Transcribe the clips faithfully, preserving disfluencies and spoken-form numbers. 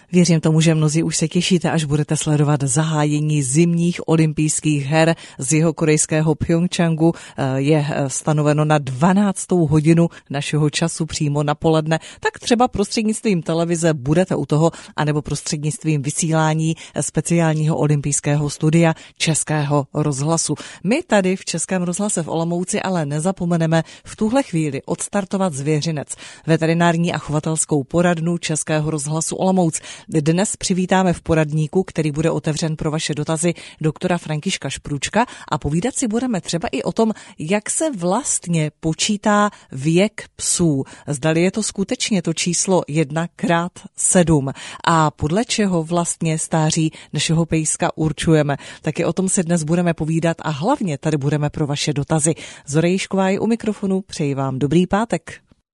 Věřím tomu, že mnozí už se těšíte, až budete sledovat zahájení zimních olympijských her z jihokorejského Pchjongjangu. Je stanoveno na dvanáctou hodinu našeho času přímo na poledne. Tak třeba prostřednictvím televize budete u toho, anebo prostřednictvím vysílání speciálního olympijského studia Českého rozhlasu. My tady v Českém rozhlase v Olomouci ale nezapomeneme v tuhle chvíli odstartovat Zvěřinec, veterinární a chovatelskou poradnu Českého rozhlasu Olomouc. Dnes přivítáme v poradníku, který bude otevřen pro vaše dotazy, doktora Františka Šprůčka a povídat si budeme třeba i o tom, jak se vlastně počítá věk psů. Zdali je to skutečně to číslo jedna krát sedm a podle čeho vlastně stáří našeho pejska určujeme. Taky o tom si dnes budeme povídat a hlavně tady budeme pro vaše dotazy. Zora Jišková je u mikrofonu, přeji vám dobrý pátek.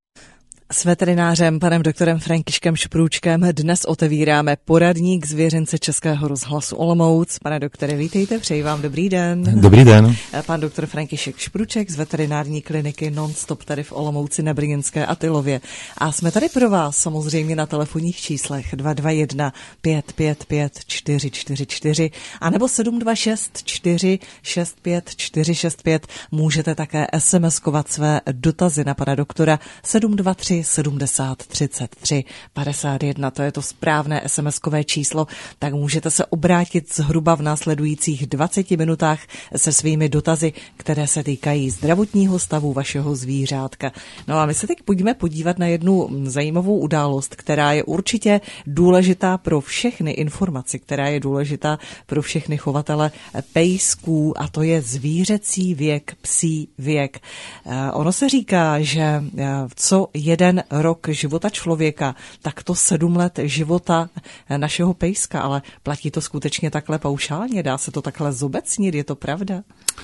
S veterinářem, panem doktorem Františkem Šprůčkem dnes otevíráme poradník Zvěřince Českého rozhlasu Olomouc. Pane doktore, vítejte, přeji vám dobrý den. Dobrý den. Pan doktor František Šprůček z veterinární kliniky Non-Stop tady v Olomouci na Brněnské a Tylově. A jsme tady pro vás samozřejmě na telefonních číslech dva dva jedna pět pět pět čtyři čtyři čtyři a nebo sedm dva šest čtyři šest pět čtyři šest pět. Můžete také SMSkovat své dotazy na pana doktora sedm dva tři sedmdesát třicet tři padesát jedna, to je to správné SMSkové číslo, tak můžete se obrátit zhruba v následujících dvaceti minutách se svými dotazy, které se týkají zdravotního stavu vašeho zvířátka. No a my se teď pojďme podívat na jednu zajímavou událost, která je určitě důležitá pro všechny informace, která je důležitá pro všechny chovatele pejsků, a to je zvířecí věk, psí věk. Ono se říká, že co jeden rok života člověka, tak to sedm let života našeho pejska, ale platí to skutečně takhle paušálně? Dá se to takhle zobecnit? Je to pravda?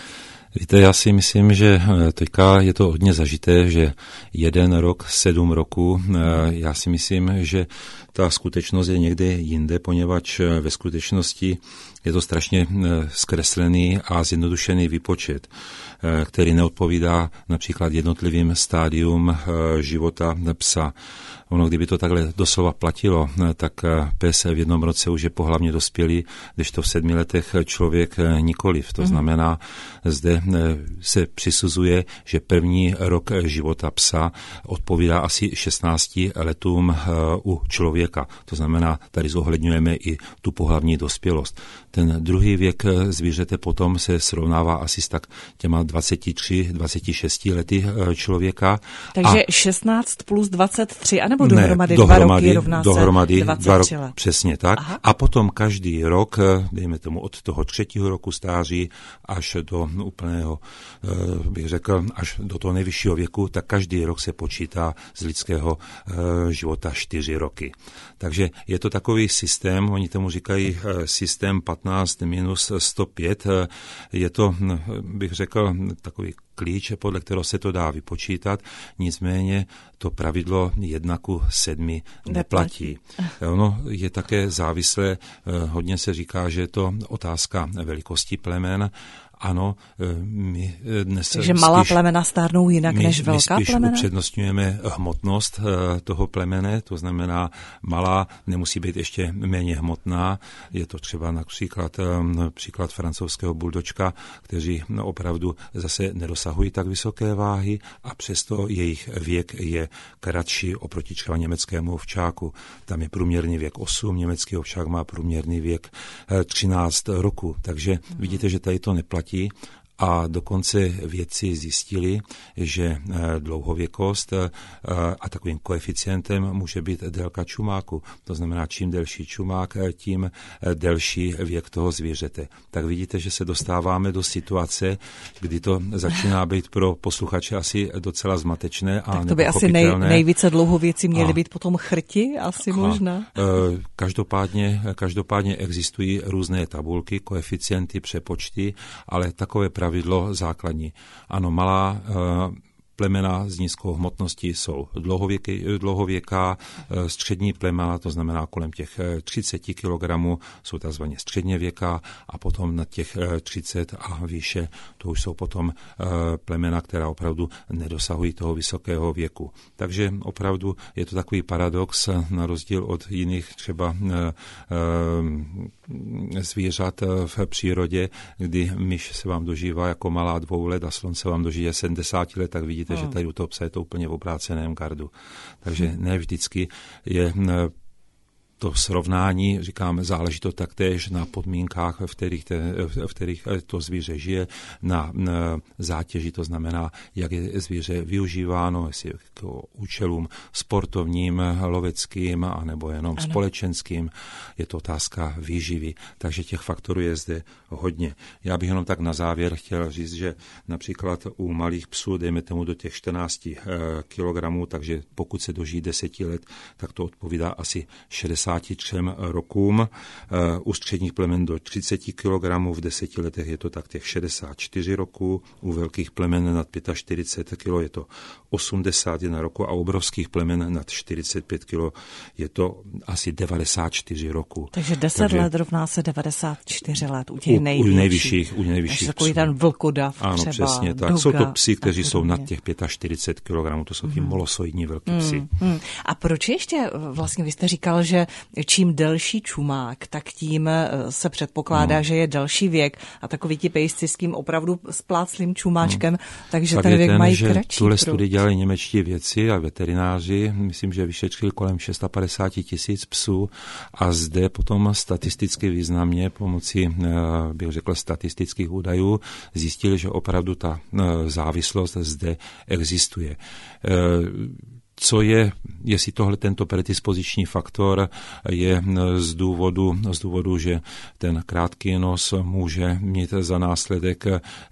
Víte, já si myslím, že teďka je to hodně zažité, že jeden rok, sedm roků, já si myslím, že ta skutečnost je někde jinde, poněvadž ve skutečnosti je to strašně zkreslený a zjednodušený výpočet, který neodpovídá například jednotlivým stádium života psa. Ono, kdyby to takhle doslova platilo, tak pes v jednom roce už je pohlavně dospělý, kdežto v sedmi letech člověk nikoliv. To znamená, zde se přisuzuje, že první rok života psa odpovídá asi šestnácti letům u člověka. To znamená, tady zohledňujeme i tu pohlavní dospělost. Ten druhý věk zvířete potom se srovnává asi s tak těma dvaceti třemi, dvaceti šesti lety člověka. Takže a šestnáct plus dvacet tři, anebo dohromady, ne, dva dohromady roky rovná dohromady se dvacet tři dva let. Rok, přesně tak. Aha. A potom každý rok, dejme tomu od toho třetího roku stáří až do úplného, bych řekl, až do toho nejvyššího věku, tak každý rok se počítá z lidského života čtyři roky. Takže je to takový systém, oni tomu říkají systém patnáct minus sto pět. Je to, bych řekl, takový klíč, podle kterého se to dá vypočítat, nicméně to pravidlo jedna ku sedmi neplatí. Ono je také závislé, hodně se říká, že je to otázka velikosti plemen. Ano, my dnes... Takže malá plemena stárnou jinak my, než velká my spíš plemena? upřednostňujeme hmotnost toho plemene, to znamená malá nemusí být ještě méně hmotná. Je to třeba například příklad francouzského buldočka, kteří opravdu zase nedosahují tak vysoké váhy a přesto jejich věk je kratší oproti třeba německému ovčáku. Tam je průměrný věk osm, německý ovčák má průměrný věk třináct roku. Takže hmm. vidíte, že tady to neplatí. A dokonce vědci zjistili, že dlouhověkost a takovým koeficientem může být délka čumáku. To znamená, čím delší čumák, tím delší věk toho zvířete. Tak vidíte, že se dostáváme do situace, kdy to začíná být pro posluchače asi docela zmatečné a tak to by asi nej, nejvíce dlouhověci měly a, být potom chrti, asi a, možná. Každopádně, každopádně existují různé tabulky, koeficienty, přepočty, ale takové pravidlo základní. Ano, malá plemena s nízkou hmotností jsou dlouhověky, dlouhověká, střední plemena, to znamená kolem těch třicet kilogramů, jsou takzvaně středněvěká a potom na těch třicet a výše, to už jsou potom plemena, která opravdu nedosahují toho vysokého věku. Takže opravdu je to takový paradox na rozdíl od jiných třeba zvířat v přírodě, kdy myš se vám dožívá jako malá dvou let a slon se vám dožije sedmdesát let, tak vidíte, hmm. že tady u toho psa je to úplně v obráceném gardu. Takže ne vždycky je to srovnání, říkáme, záleží to taktéž na podmínkách, v kterých, te, v kterých to zvíře žije, na, na zátěži, to znamená, jak je zvíře využíváno, jestli k účelům sportovním, loveckým, anebo jenom ano. společenským. Je to otázka výživy, takže těch faktorů je zde hodně. Já bych jenom tak na závěr chtěl říct, že například u malých psů, dejme tomu do těch čtrnáct kilogramů, takže pokud se dožijí deseti let, tak to odpovídá asi šedesát třem rokům. U středních plemen do třicet kilogramů, v deseti letech je to tak těch šedesát čtyři roků, u velkých plemen nad čtyřicet pět kilogramů je to osmdesát jedna roku a u obrovských plemen nad čtyřicet pět kilogramů je to asi devadesát čtyři roku. Takže deset Takže, let rovná se devadesát čtyři let u těch u, největších. U nejvyšších, u nejvyšších takový ten vlkodav ano, třeba. Přesně tak. Duga, jsou to psy, kteří jsou nad těch čtyřicet pět kilogramů, to jsou mm. ti molosoidní velký psy. Mm, mm. A proč ještě vlastně, vy jste říkal, že čím delší čumák, tak tím se předpokládá, no. že je delší věk a takový ti pejsci s tím opravdu spláclým čumáčkem, no. takže tak ten věk ten, mají že kratší. Tuhle studii dělali němečtí vědci a veterináři, myslím, že vyšetřili kolem padesát šest tisíc psů a zde potom statisticky významně pomocí, bych řekl, statistických údajů zjistili, že opravdu ta závislost zde existuje. Co je, jestli tohle tento predispoziční faktor je z důvodu, z důvodu, že ten krátký nos může mít za následek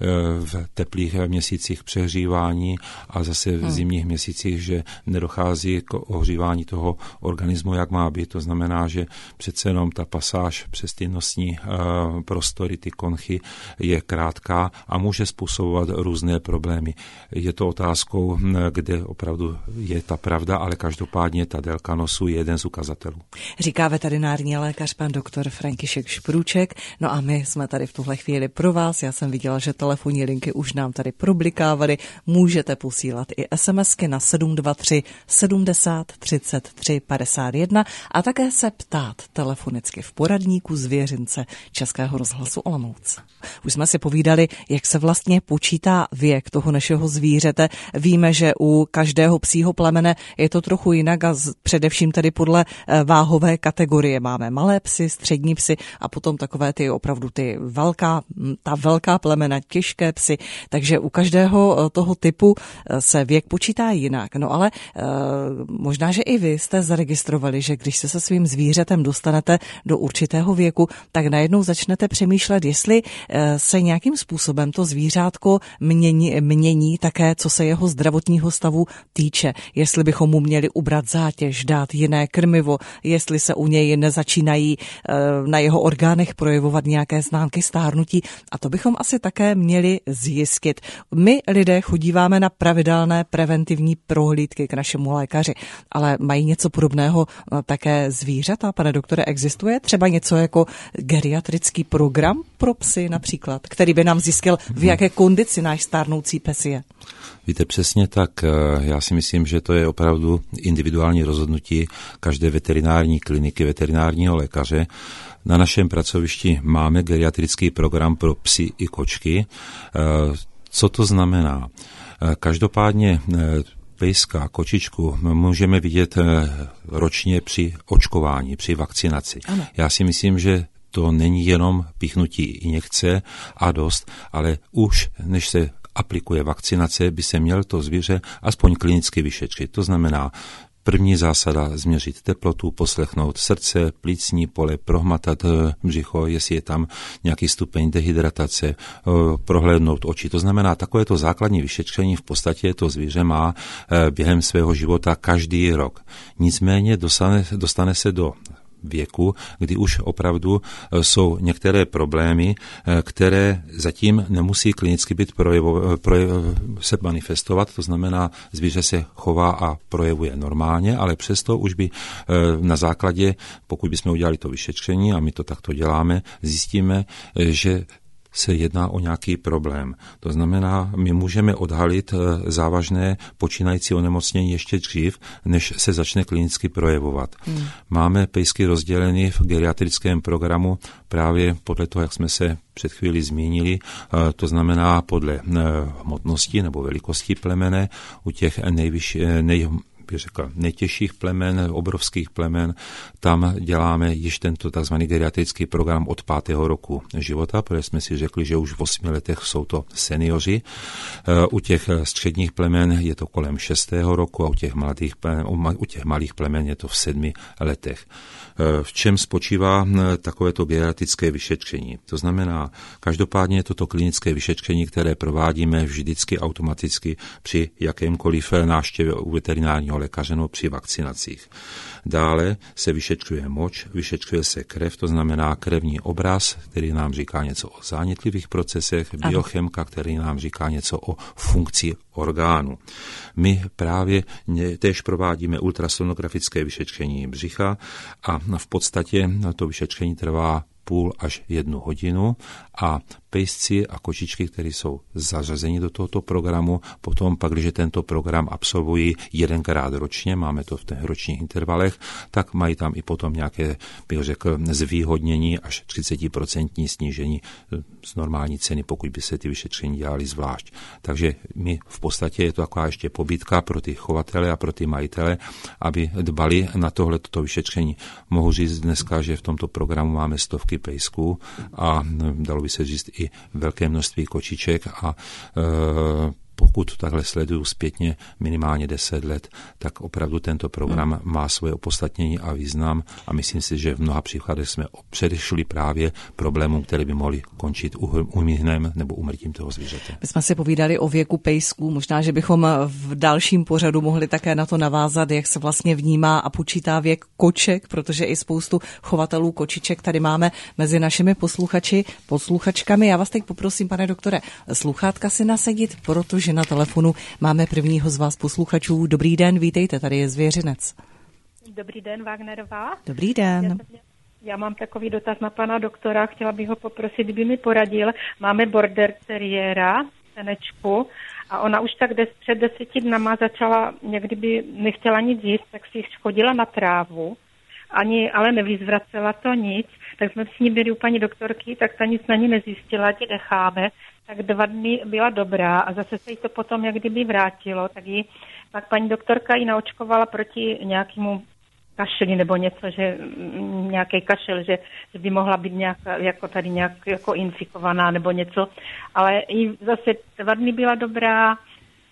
v teplých měsících přehřívání a zase v zimních měsících, že nedochází k ohřívání toho organismu, jak má být. To znamená, že přece jenom ta pasáž přes ty nosní prostory, ty konchy je krátká a může způsobovat různé problémy. Je to otázkou, kde opravdu je ta pravda, ale každopádně ta délka nosu je jeden z ukazatelů. Říká veterinární lékař pan doktor František Šprůček. No a my jsme tady v tuhle chvíli pro vás. Já jsem viděla, že telefonní linky už nám tady problikávaly. Můžete posílat i SMSky na sedm dva tři sedmdesát třicet tři padesát jedna a také se ptát telefonicky v poradníku zvěřince Českého rozhlasu Olomouc. Už jsme si povídali, jak se vlastně počítá věk toho našeho zvířete. Víme, že u každého psího plemene je to trochu jinak a z, především tedy podle váhové kategorie. Máme malé psy, střední psy a potom takové ty opravdu ty velká, ta velká plemena, těžké psy. Takže u každého toho typu se věk počítá jinak. No ale e, možná, že i vy jste zaregistrovali, že když se se svým zvířetem dostanete do určitého věku, tak najednou začnete přemýšlet, jestli e, se nějakým způsobem to zvířátko mění, mění také, co se jeho zdravotního stavu týče. Jestli bychom mu měli ubrat zátěž, dát jiné krmivo, jestli se u něj nezačínají na jeho orgánech projevovat nějaké známky stárnutí. A to bychom asi také měli zjistit. My lidé chodíváme na pravidelné preventivní prohlídky k našemu lékaři, ale mají něco podobného také zvířata? Pane doktore, existuje třeba něco jako geriatrický program pro psy například, který by nám zjistil, v jaké kondici náš stárnoucí pes je? Víte, přesně tak. Já si myslím, že to je opravdu individuální rozhodnutí každé veterinární kliniky, veterinárního lékaře. Na našem pracovišti máme geriatrický program pro psy i kočky. Co to znamená? Každopádně pejska, kočičku můžeme vidět ročně při očkování, při vakcinaci. Ano. Já si myslím, že to není jenom pichnutí injekce a dost, ale už než se aplikuje vakcinace, by se měl to zvíře aspoň klinicky vyšetřit. To znamená, první zásada změřit teplotu, poslechnout srdce, plicní pole, prohmatat břicho, jestli je tam nějaký stupeň dehydratace, prohlédnout oči. To znamená, takovéto základní vyšetření v podstatě to zvíře má během svého života každý rok. Nicméně dostane, dostane se do věku, kdy už opravdu jsou některé problémy, které zatím nemusí klinicky být projevo, projev, se manifestovat, to znamená, zvíře se chová a projevuje normálně, ale přesto už by na základě, pokud bychom udělali to vyšetření, a my to takto děláme, zjistíme, že se jedná o nějaký problém. To znamená, my můžeme odhalit závažné počínající onemocnění ještě dřív, než se začne klinicky projevovat. Hmm. Máme pejsky rozděleny v geriatrickém programu právě podle toho, jak jsme se před chvíli zmínili, to znamená podle hmotnosti nebo velikosti plemene, u těch nejvyšší, nej, bych řekl, nejtěžších plemen, obrovských plemen, tam děláme již tento tzv. Geriatrický program od pátého roku života, protože jsme si řekli, že už v osmi letech jsou to seniori. U těch středních plemen je to kolem šestého roku a u těch, mladých plemen, u těch malých plemen je to v sedmi letech. V čem spočívá takovéto geriatrické vyšetření? To znamená, každopádně je toto klinické vyšetření, které provádíme vždycky automaticky při jakémkoliv návštěvě u veterinárního lékaře nebo při vakcinacích. Dále se vyšetřuje moč, vyšetřuje se krev, to znamená krevní obraz, který nám říká něco o zánětlivých procesech, biochemka, který nám říká něco o funkci orgánu. My právě též provádíme ultrasonografické vyšetření břicha a v podstatě to vyšetření trvá půl až jednu hodinu a pejsci a kočičky, které jsou zařazeni do tohoto programu, potom pak, když tento program absolvují jedenkrát ročně, máme to v těch ročních intervalech, tak mají tam i potom nějaké, bych řekl, zvýhodnění až třicet procent snížení z normální ceny, pokud by se ty vyšetření dělali zvlášť. Takže my v podstatě je to taková ještě pobídka pro ty chovatele a pro ty majitele, aby dbali na tohle toto vyšetření. Mohu říct dneska, že v tomto programu máme stovky pejsků a dalo by se říct i velké množství kočiček a e, pokud takhle sleduju zpětně minimálně deset let, tak opravdu tento program má svoje opodstatnění a význam a myslím si, že v mnoha příkladech jsme předešli právě problémům, které by mohly končit úmrtím nebo úmrtím toho zvířete. My jsme si povídali o věku pejsků, možná, že bychom v dalším pořadu mohli také na to navázat, jak se vlastně vnímá a počítá věk koček, protože i spoustu chovatelů kočiček tady máme mezi našimi posluchači, posluchačkami. Já vás teď poprosím, pane doktore, sluchátka si nasadit, protože na telefonu máme prvního z vás posluchačů. Dobrý den, vítejte, tady je Zvěřinec. Dobrý den, Wagnerová. Dobrý den. Já, já mám takový dotaz na pana doktora, chtěla bych ho poprosit, kdyby mi poradil. Máme border teriéra, senečku, a ona už tak des, před deseti dnama začala, někdy by nechtěla nic jíst, tak si chodila na trávu, ani, ale nevyzvracela to nic, tak jsme s ní byli u paní doktorky, tak ta nic na ní nezjistila, ti necháme. Tak dva dny byla dobrá a zase se jí to potom jak kdyby vrátilo, tak ji pak paní doktorka ji naočkovala proti nějakému kašli nebo něco, že nějaký kašel, že, že by mohla být nějak, jako tady nějak jako infikovaná nebo něco, ale i zase dva dny byla dobrá, e,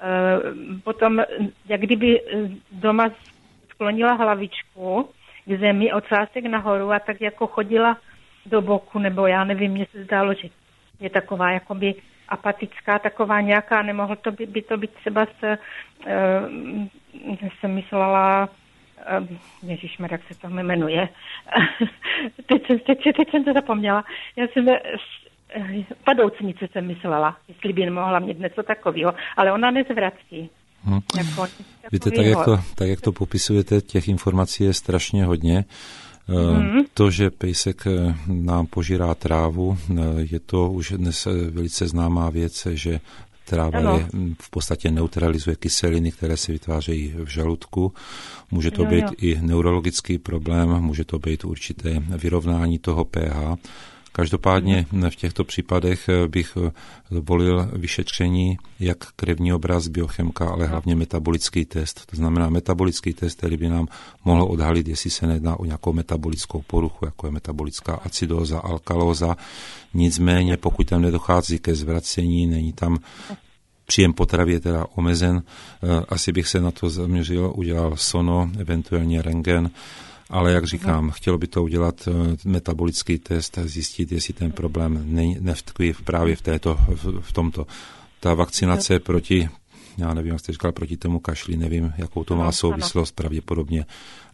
potom jak kdyby doma sklonila hlavičku k zemi, ocásek nahoru a tak jako chodila do boku, nebo já nevím, mně se zdálo, že je taková jakoby apatická, taková nějaká, nemohlo to by, by to být třeba s, uh, jsem myslela, uh, ježišmer, jak se to jmenuje, teď, jsem, teď, teď jsem to zapomněla, já jsem, uh, padoucnice jsem myslela, jestli by nemohla mít něco takového, ale ona nezvrací. Hmm. Jako, Víte, tak jak, to, tak jak to popisujete, těch informací je strašně hodně. Mm. To, že pejsek nám požírá trávu, je to už dnes velice známá věc, že tráva je, v podstatě neutralizuje kyseliny, které se vytvářejí v žaludku. Může to jo, být jo. i neurologický problém, může to být určité vyrovnání toho pH. Každopádně v těchto případech bych volil vyšetření jak krevní obraz, biochemka, ale hlavně metabolický test. To znamená metabolický test, který by nám mohl odhalit, jestli se nejedná o nějakou metabolickou poruchu, jako je metabolická acidóza, alkalóza. Nicméně, pokud tam nedochází ke zvracení, není tam příjem potravy je teda omezen, asi bych se na to zaměřil, udělal sono, eventuálně rentgen. Ale jak říkám, chtělo by to udělat metabolický test, zjistit, jestli ten problém nevtkví právě v, této, v, v tomto. Ta vakcinace proti, já nevím, jak jste říkal, proti tomu kašli, nevím, jakou to má souvislost, pravděpodobně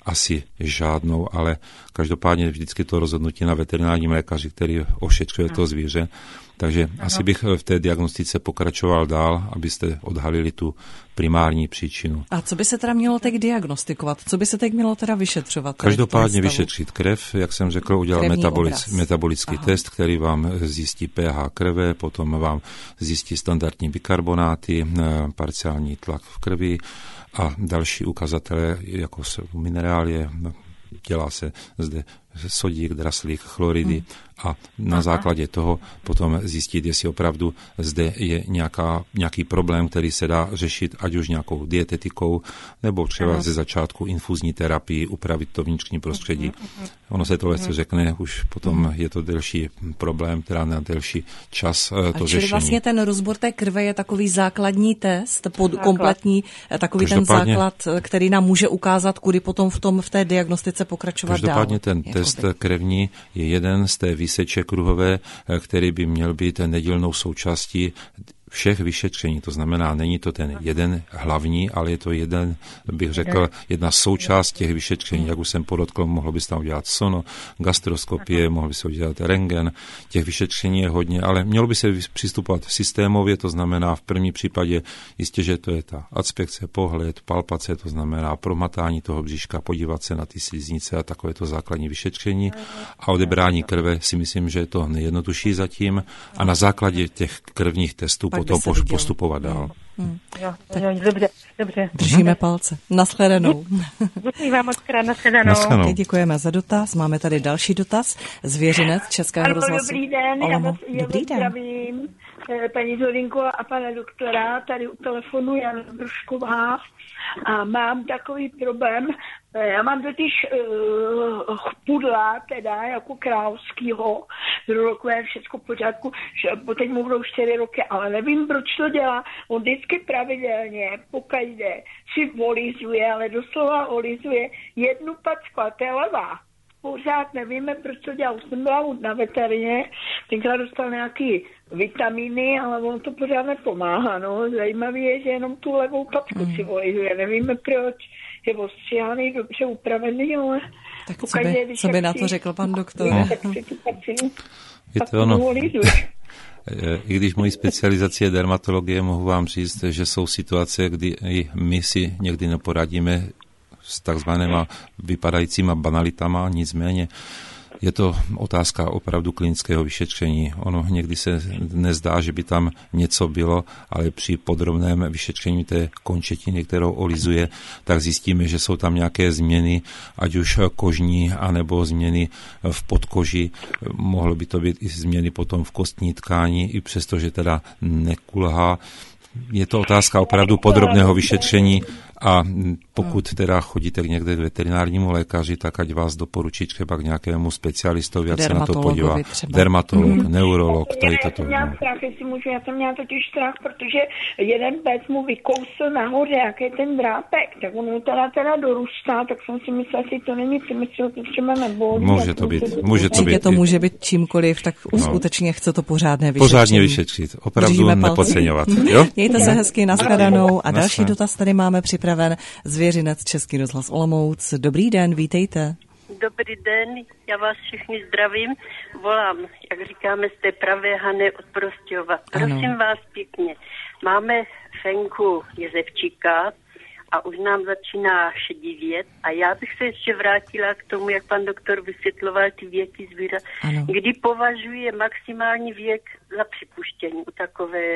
asi žádnou, ale každopádně vždycky to rozhodnutí na veterinárním lékaři, který ošetřuje to zvíře. Takže Aha. asi bych v té diagnostice pokračoval dál, abyste odhalili tu primární příčinu. A co by se teda mělo teď diagnostikovat? Co by se teď mělo teda vyšetřovat? Každopádně vyšetřit krev, jak jsem řekl, udělat metabolic, metabolický Aha. test, který vám zjistí pH krve, potom vám zjistí standardní bikarbonáty, parciální tlak v krvi a další ukazatele, jako jsou minerálie, dělá se zde sodík, draslík, chloridy hmm. a na Aha. základě toho potom zjistit, jestli opravdu zde je nějaká, nějaký problém, který se dá řešit ať už nějakou dietetikou, nebo třeba Aha. ze začátku infuzní terapii, upravit to vnitřní prostředí. Aha. Ono se tohle se řekne, už potom Aha. je to delší problém, teda na delší čas to a řešení. Čili vlastně ten rozbor té krve je takový základní test, pod, kompletní, takový ten základ, který nám může ukázat, kudy potom v tom v té diagnostice pokračovat dál. Každopádně ten test krevní je jeden z té výseče kruhové, který by měl být nedílnou součástí všech vyšetření. To znamená, není to ten jeden hlavní, ale je to jeden, bych řekl, jedna součást těch vyšetření. Jak už jsem podotkl, mohlo by se tam udělat sono, gastroskopie, mohlo by se udělat rentgen. Těch vyšetření je hodně, ale mělo by se přistupovat systémově, to znamená v první případě jistě, že to je ta adspekce, pohled, palpace, to znamená promatání toho bříška, podívat se na ty sliznice a takové to základní vyšetření. A odebrání krve si myslím, že je to nejjednodušší zatím a na základě těch krevních testů potom postupovat dál. Hmm. Jo, jo, dobře, dobře. Držíme palce. Naschledanou. Děkuji vám moc krát, naschledanou. Děkujeme za dotaz. Máme tady další dotaz. Zvěřinec Českého ano, rozhlasu. Dobrý den, já vás, já dobrý den. Zdravím paní Zorinko a pana doktora, tady u telefonu Jana Družková a mám takový problém. Já mám totiž uh, pudla, teda jako královskýho, druhorokové, všechno v pořádku, že teď mu budou čtyři roky, ale nevím, proč to dělá. On vždycky pravidelně, pokaždé, si olizuje, ale doslova olizuje jednu packu, a to je levá. Pořád nevíme, proč to dělá. Už jsem byla na veterině, tenkrát dostal nějaký vitamíny, ale on to pořád nepomáhá. No. Zajímavé je, že jenom tu levou packu mm. si olizuje. Nevíme proč. Je ostříhaný, dobře upravený, ale... Tak co by, co by na to řekl pan doktor? No. Je to ono. I když mojí specializace je dermatologie, mohu vám říct, že jsou situace, kdy i my si někdy neporadíme s takzvanýma vypadajícíma banalitama, nicméně je to otázka opravdu klinického vyšetření. Ono někdy se nezdá, že by tam něco bylo, ale při podrobném vyšetření té končetiny, kterou olizuje, tak zjistíme, že jsou tam nějaké změny, ať už kožní, anebo změny v podkoži. Mohlo by to být i změny potom v kostní tkání, i přesto, že teda nekulhá. Je to otázka opravdu podrobného vyšetření a pokud teda chodíte někde k veterinárnímu lékaři, tak ať vás doporučí třeba k nějakému specialistovi, ať se na to podívá. Dermatolog, mm. neurolog, tady toto. Já jsem měla strach, jestli můžu, já jsem měla totiž strach, protože jeden pec mu vykousl nahoře, jaký je ten drápek, tak on teda teda dorůstá, tak jsem si myslela, že to není, si myslela, že třeba nebolí. Může to být, může to být. To může být čímkoliv, tak no. skutečně chce to pořádné vyšetřit. Pořádně vyšetřit, opravdu nepodceňovat. Jo? Mějte se hezky, nashledanou a další dotaz tady máme připraven. Zvěřinec Český rozhlas Olomouc. Dobrý den, vítejte. Dobrý den, já vás všichni zdravím. Volám, jak říkáme, z té pravé Hany od Prostějova. Prosím ano. vás pěkně, máme fenku jezevčíka a už nám začíná šedivět a já bych se ještě vrátila k tomu, jak pan doktor vysvětloval ty věky zvířat. Ano. Kdy považuje maximální věk za připuštění u takové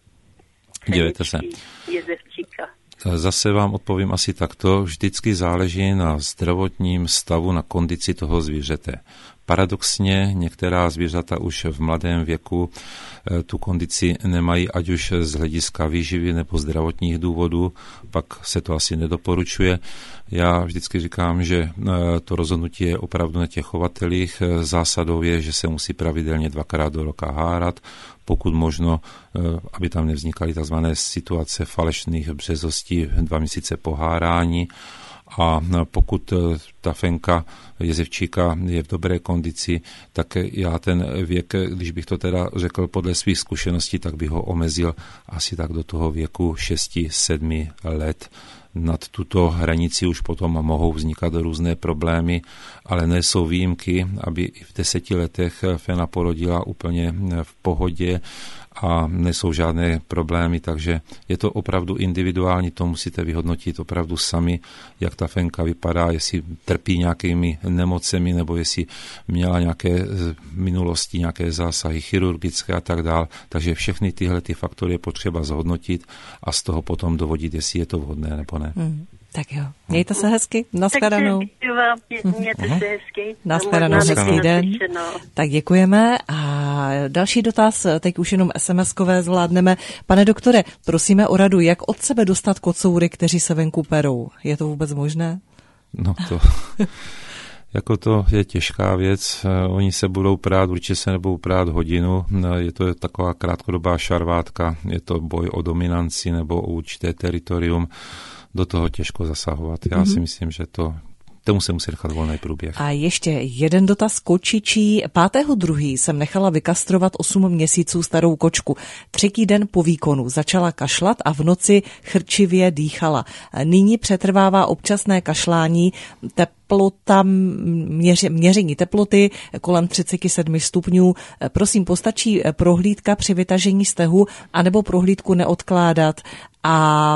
Dívejte se. jezevčíka. Zase vám odpovím asi takto. Vždycky záleží na zdravotním stavu, na kondici toho zvířete. Paradoxně některá zvířata už v mladém věku tu kondici nemají, ať už z hlediska výživy nebo zdravotních důvodů, pak se to asi nedoporučuje. Já vždycky říkám, že to rozhodnutí je opravdu na těch chovatelích. Zásadou je, že se musí pravidelně dvakrát do roka hárat, pokud možno, aby tam nevznikaly tzv. Situace falešných březostí dva měsíce po hárání. A pokud ta fenka jezevčíka je v dobré kondici, tak já ten věk, když bych to teda řekl podle svých zkušeností, tak bych ho omezil asi tak do toho věku šesti sedmi let. nad tuto hranici už potom mohou vznikat různé problémy, ale nejsou výjimky, aby i v deseti letech fena porodila úplně v pohodě a nejsou žádné problémy, takže je to opravdu individuální, to musíte vyhodnotit opravdu sami, jak ta fenka vypadá, jestli trpí nějakými nemocemi, nebo jestli měla nějaké minulosti, nějaké zásahy chirurgické a tak dál. Takže všechny tyhle ty faktory je potřeba zhodnotit a z toho potom dovodit, jestli je to vhodné nebo ne. Hmm. Tak jo, mějte se hezky, nashledanou. Takže vám, mějte se hezky. Nashledanou, hezký den. Tak děkujeme a další dotaz, teď už jenom es em eskové zvládneme. Pane doktore, prosíme o radu, jak od sebe dostat kocoury, kteří se venku perou? Je to vůbec možné? No to... Jako to je těžká věc, oni se budou prát, určitě se nebudou prát hodinu, je to taková krátkodobá šarvátka, je to boj o dominanci nebo o určité teritorium, do toho těžko zasahovat. Já mm-hmm. si myslím, že to tomu se musí nechat volný průběh. A ještě jeden dotaz kočičí. pátého druhého jsem nechala vykastrovat osm měsíců starou kočku. Třetí den po výkonu začala kašlat a v noci chrčivě dýchala. Nyní přetrvává občasné kašlání, teplota, měři, měření teploty kolem třicet sedm stupňů. Prosím, postačí prohlídka při vytažení stehu anebo prohlídku neodkládat a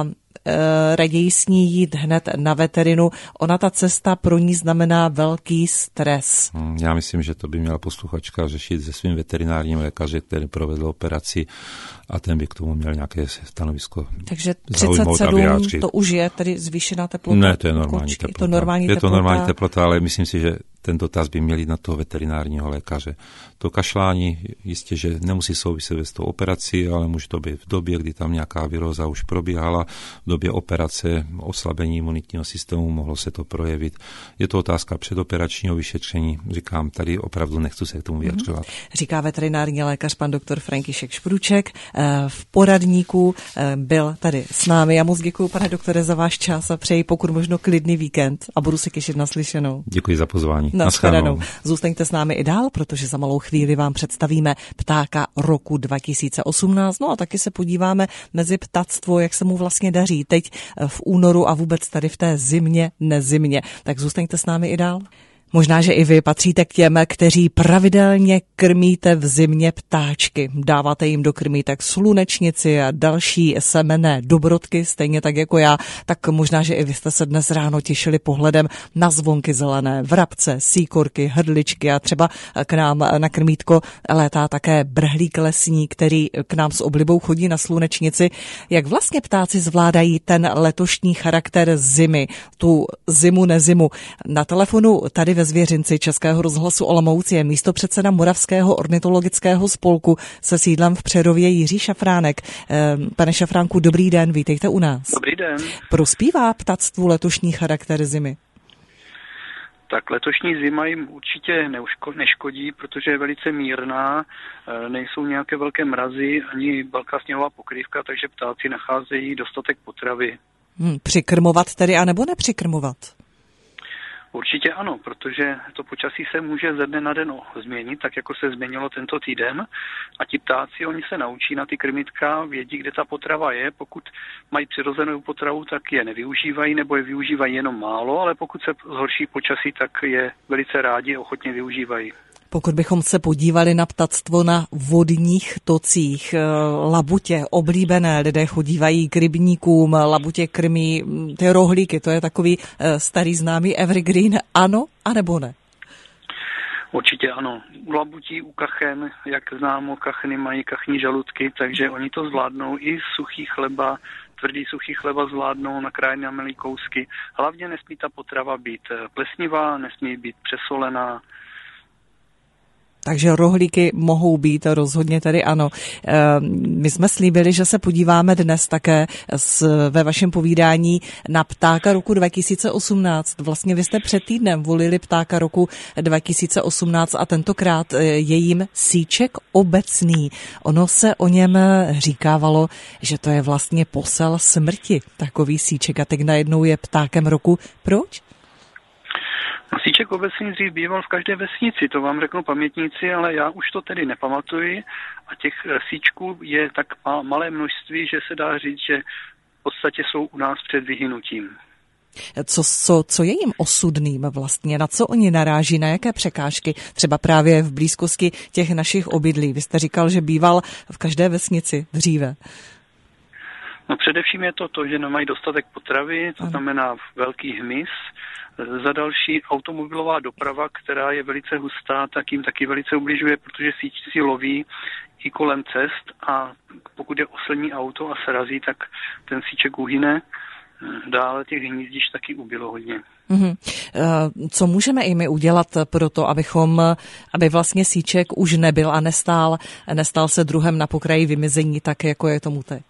raději s ní jít hned na veterinu. Ona ta cesta pro ní znamená velký stres. Já myslím, že to by měla posluchačka řešit se svým veterinárním lékařem, který provedl operaci a ten by k tomu měl nějaké stanovisko. Takže třicet sedm to už je tedy zvýšená teplota? Ne, to je normální kočky. teplota. To normální je teplota. to normální teplota, ale myslím si, že ten dotaz by měl jít na toho veterinárního lékaře. To kašlání jistě, že nemusí souviset s tou operací, ale může to být v době, kdy tam nějaká viróza už probíhala, v době operace, oslabení imunitního systému, mohlo se to projevit. Je to otázka předoperačního vyšetření. Říkám, tady opravdu nechci se k tomu vyjadřovat. Mm-hmm. Říká veterinární lékař pan doktor František Šprůček. V poradníku byl tady s námi. Já moc děkuji, pane doktore, za váš čas a přeji pokud možno klidný víkend a budu se těšit na slyšenou. Děkuji za pozvání. Nashledanou. Zůstaňte s námi i dál, protože za malou chvíli vám představíme ptáka roku dva tisíce osmnáct. No a taky se podíváme mezi ptactvo, jak se mu vlastně daří teď v únoru a vůbec tady v té zimě, nezimě. Tak zůstaňte s námi i dál. Možná, že i vy patříte k těm, kteří pravidelně krmíte v zimě ptáčky. Dáváte jim do krmítek slunečnici a další semenné dobrodky, stejně tak jako já. Tak možná, že i vy jste se dnes ráno těšili pohledem na zvonky zelené, vrabce, síkorky, hrdličky a třeba k nám na krmítko létá také brhlík lesní, který k nám s oblibou chodí na slunečnici. Jak vlastně ptáci zvládají ten letošní charakter zimy, tu zimu nezimu? Na telefonu tady ve Zvěřinci Českého rozhlasu Olomouc je místopředseda Moravského ornitologického spolku se sídlem v Přerově Jiří Šafránek. Pane Šafránku, dobrý den, vítejte u nás. Dobrý den. Prospívá ptactvu letošní charakter zimy? Tak letošní zima jim určitě neškodí, protože je velice mírná, nejsou nějaké velké mrazy ani velká sněhová pokrývka, takže ptáci nacházejí dostatek potravy. Hmm, přikrmovat tedy, anebo nepřikrmovat? Určitě ano, protože to počasí se může ze dne na den změnit, tak jako se změnilo tento týden. A ti ptáci, oni se naučí na ty krmitka, vědí, kde ta potrava je. Pokud mají přirozenou potravu, tak je nevyužívají nebo je využívají jenom málo, ale pokud se zhorší počasí, tak je velice rádi a ochotně využívají. Pokud bychom se podívali na ptactvo na vodních tocích, labutě oblíbené, lidé chodívají k rybníkům, labutě krmí ty rohlíky, to je takový starý známý evergreen, ano, anebo ne? Určitě ano. U labutí, u kachen, jak známo, kachny mají kachní žaludky, takže oni to zvládnou i suchý chleba, tvrdý suchý chleba zvládnou nakrájené na malé kousky. Hlavně nesmí ta potrava být plesnivá, nesmí být přesolená. Takže rohlíky mohou být, rozhodně tedy ano. My jsme slíbili, že se podíváme dnes také ve vašem povídání na ptáka roku dva tisíce osmnáct. Vlastně vy jste před týdnem volili ptáka roku dva tisíce osmnáct a tentokrát je jim síček obecný. Ono se o něm říkávalo, že to je vlastně posel smrti, takový síček, a teď najednou je ptákem roku. Proč? Síček obecný dřív býval v každé vesnici, to vám řeknou pamětníci, ale já už to tedy nepamatuji a těch síčků je tak malé množství, že se dá říct, že podstatě jsou u nás před vyhynutím. Co, co, co je jim osudným vlastně? Na co oni naráží? Na jaké překážky? Třeba právě v blízkosti těch našich obydlí. Vy jste říkal, že býval v každé vesnici dříve. No především je to to, že nemají dostatek potravy, to znamená velký hmyz. Za další automobilová doprava, která je velice hustá, tak jim taky velice ubližuje, protože síčci loví i kolem cest a pokud je oslní auto a srazí, tak ten síček uhyne. Dále těch hnízdišť taky ubylo hodně. Mm-hmm. Co můžeme i my udělat pro to, abychom, aby vlastně síček už nebyl a nestál, nestal se druhem na pokraji vymizení, tak jako je tomu teď?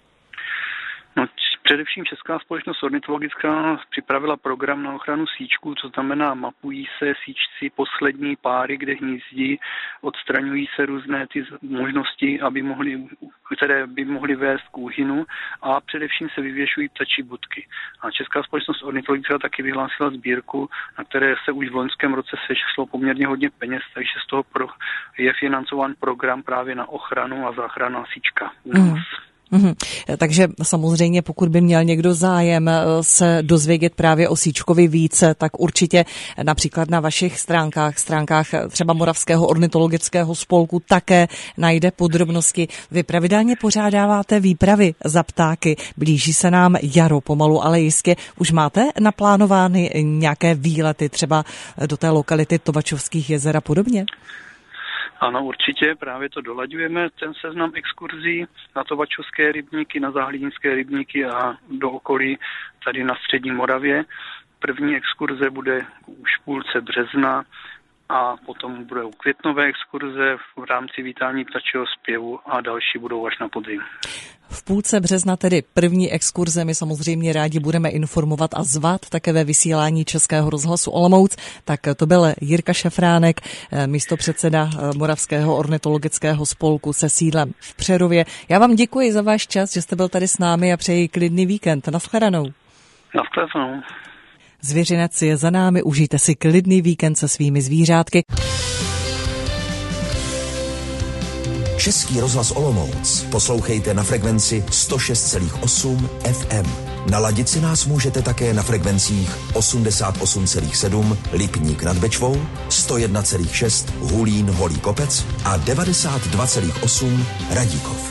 No, především Česká společnost ornitologická připravila program na ochranu síčků, to znamená mapují se síčci poslední páry, kde hnízdí, odstraňují se různé ty možnosti, aby mohly, které by mohly vést k úhynu a především se vyvěšují ptačí budky. A Česká společnost ornitologická taky vyhlásila sbírku, na které se už v loňském roce sešlo poměrně hodně peněz, takže z toho pro, je financován program právě na ochranu a záchrana síčka u nás. Mm. Mm-hmm. Takže samozřejmě, pokud by měl někdo zájem se dozvědět právě o síčkovi více, tak určitě například na vašich stránkách, stránkách třeba Moravského ornitologického spolku také najde podrobnosti. Vy pravidelně pořádáváte výpravy za ptáky. Blíží se nám jaro pomalu, ale jistě už máte naplánovány nějaké výlety třeba do té lokality Tovačovských jezer a podobně? Ano, určitě, právě to dolaďujeme, ten seznam exkurzí na Tovačovské rybníky, na Záhlínské rybníky a do okolí tady na střední Moravě. První exkurze bude už v půlce března a potom budou květnové exkurze v rámci vítání ptačího zpěvu a další budou až na podzim. V půlce března tedy první exkurze, my samozřejmě rádi budeme informovat a zvat také ve vysílání Českého rozhlasu Olomouc. Tak to byl Jirka Šafránek, místopředseda Moravského ornitologického spolku se sídlem v Přerově. Já vám děkuji za váš čas, že jste byl tady s námi a přeji klidný víkend. Naschledanou. Naschledanou. Zvěřinec je za námi, užijte si klidný víkend se svými zvířátky. Český rozhlas Olomouc poslouchejte na frekvenci sto šest celá osm F M. Naladit si nás můžete také na frekvencích osmdesát osm celá sedm Lipník nad Bečvou, sto jedna celá šest Hulín Holý Kopec a devadesát dva celá osm Radíkov.